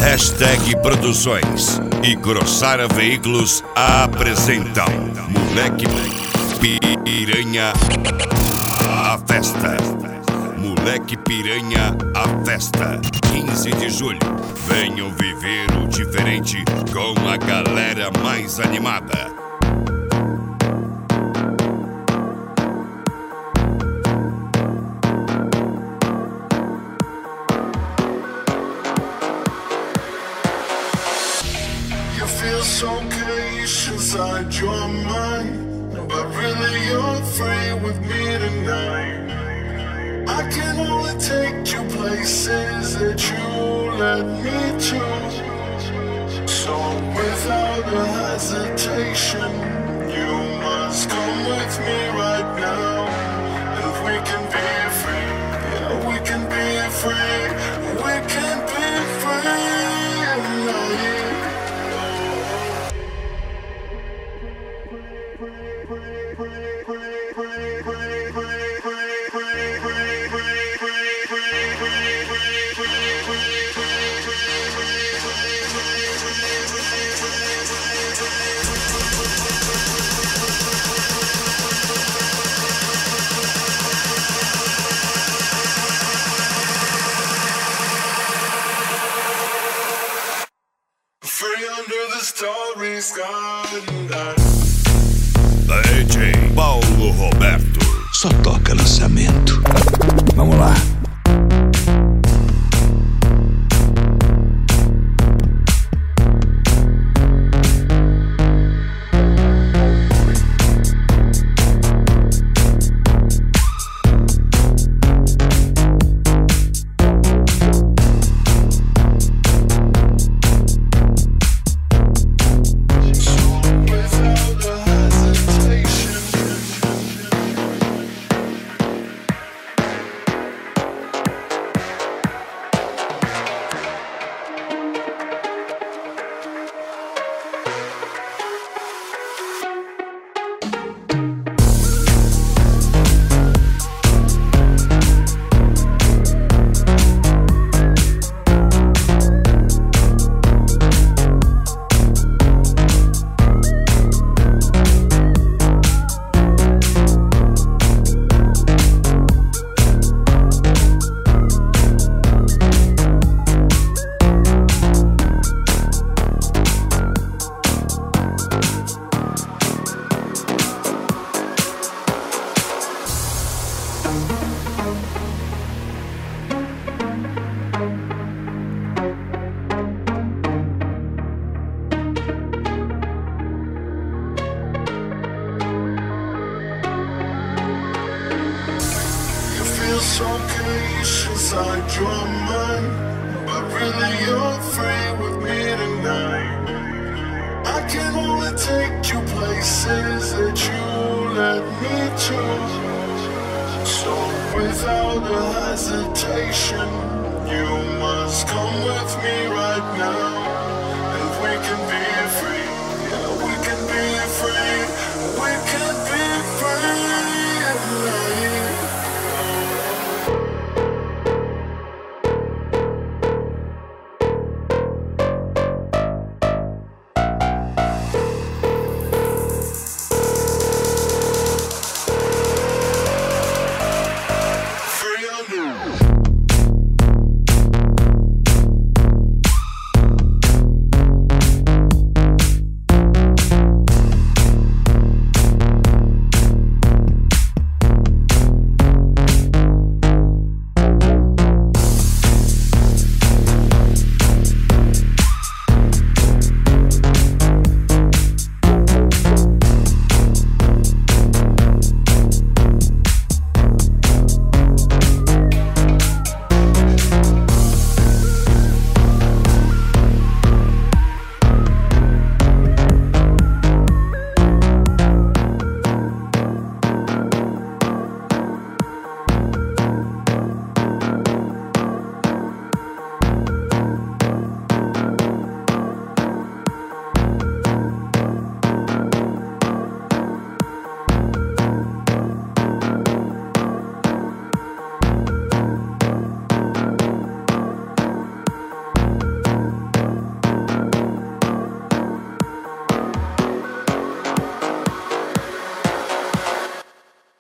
Hashtag Produções e Grossara Veículos apresentam Moleque Piranha a Festa. Moleque Piranha a Festa, 15 de julho. Venham viver o diferente com a galera mais animada. Feels okay inside your mind, but really you're free with me tonight. I can only take you places that you let me to. So without a hesitation, you must come with me right now. And we can be free, yeah, we can be free, we can be free tonight. Free under the starry sky. DJ Paulo Roberto. Só toca lançamento. Vamos lá. Feels okay inside your mind, but really you're free with me tonight. I can only take you places that you let me to. So without a hesitation, you must come with me right now.